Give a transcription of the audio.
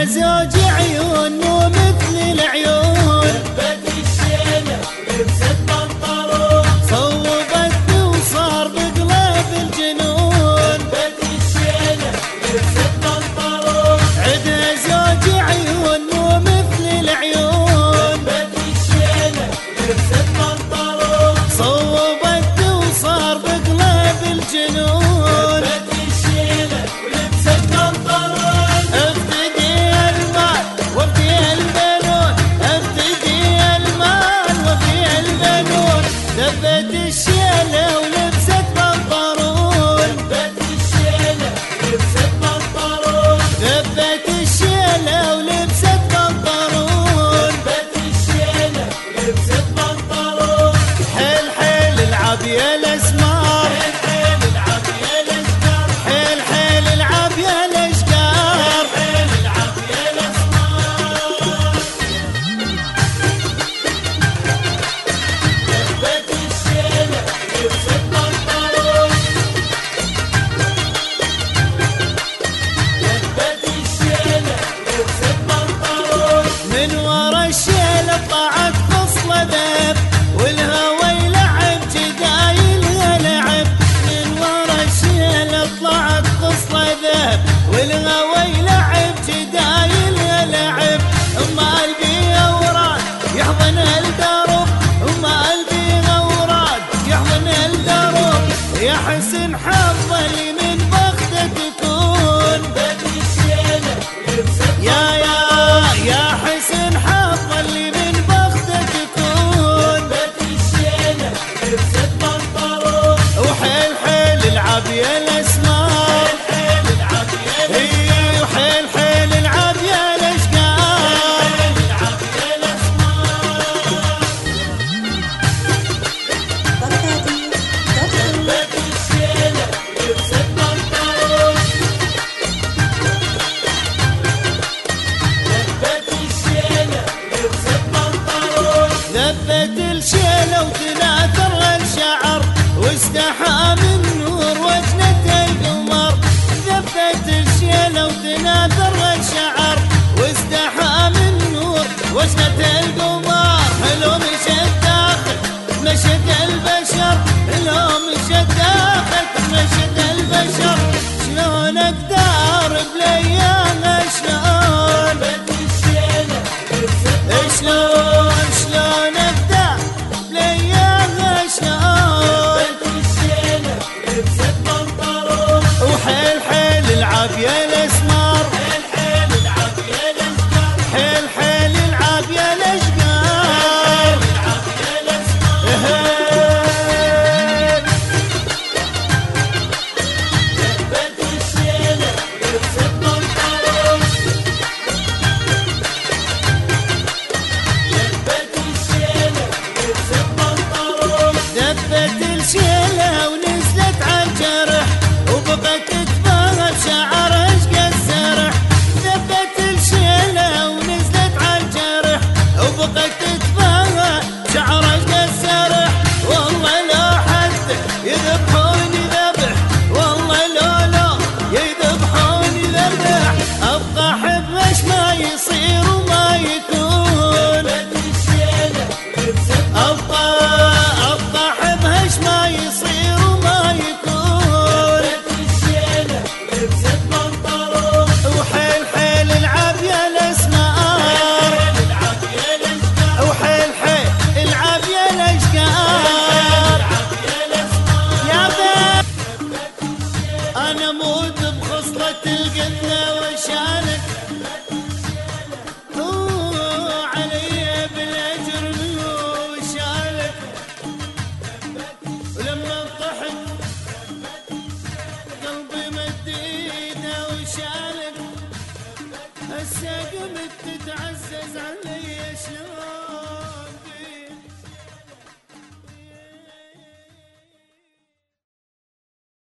زوج عيون مو مثل العيون، لبت الشيلة ولبست بنطلون، صوبت وصار بقلب الجنون. لبت الشيلة ولبست بنطلون، عدها زوج عيون مو مثل العيون، لبت الشيلة ولبست بنطلون، صوبت وصار بقلب الجنون. لبت الشيلة ولبست بنطلون، افتدي المال وفدي البنون، افتدي المال وفدي البنون. دبت الشيلة ولبست بنطلون، لبت الشيلة ولبست بنطلون، دبت الشيلة ولبست بنطلون. لبت الشيلة ولبست بنطلون، حيل حيل العب يا الاسمار، حيل العب يا الاشجار، حيل حيل العب يا الاشجار. حيل العب يا الاسمار. لبت الشيلة ولبست بنطلون، لبت الشيلة ولبست بنطلون، من ورا الشيلة طلعت خصلة ذهب، والهوى يلعب جدايلها لعب. من ورا الشيلة طلعت خصلة ذهب، والهوى يلعب جدايلها لعب. اما قلبي اوراد يحضن الدرب، اما قلبي اوراد يحضن الدرب. يا حسن حظ اللي من بختك تكون، لبت الشيلة ولبست يا حسن حظ اللي من بختك تكون. لبت الشيلة ولبست بنطلون، وحيل حيل العب يا الاسمار، حيل العب يا هي وحيل حيل العب يا الاشقار. العب يا الاسمار. لبت الشيلة ولبست بنطلون، لبت الشيلة ولبست بنطلون، ذبت الشيلة وتناثر الشعر، واستحى من نور وجنة القمر. ذبت الشيلة وتناثر الشعر، واستحى من نور وجنة القمر. لو مشت داخل مشت البشر، لو مشت داخل مشت البشر. شلون اقدر بالايام شلون، لبت الشيلة ولبست شلون اقدر بالايام شلون. لبت الشيلة ولبست بنطلون، وحيل حيل العب يا الاسمار، حيل العب يا الاشجار، حيل حيل العب يا الاشقار. العب يا الاسمار. إيه. لبت الشيلة ولبست بنطلون، لبت الشيلة ولبست بنطلون، دبت الشيلة ونزلت عالجرح، وبقت تتباهى بشعر عشق السرح. دبت الشيلة ونزلت عالجرح، وبقت تتباهى بشعر عشق السرح. والله لو حد يذبحوني ذبح، والله لو يذبحوني ذبح. ابقى احب ايش ما يصير وما يكون، لبت الشيلة ولبست ابقى احب ايش ما يصير وما يكون. لبت الشيلة ولبست بنطلون، وحيل حيل العب يا الاسمار، العب يا الاشجار، وحيل حيل العب يا الاشقار. العب يا الاسمار. يا بيه لبت الشيلة انا موت بخصلة القتلة وشالك، علي بالاجر وشالك. ولما طحت قلبي مد ايده وشالك. هسه قمت تتعزز علي شلون.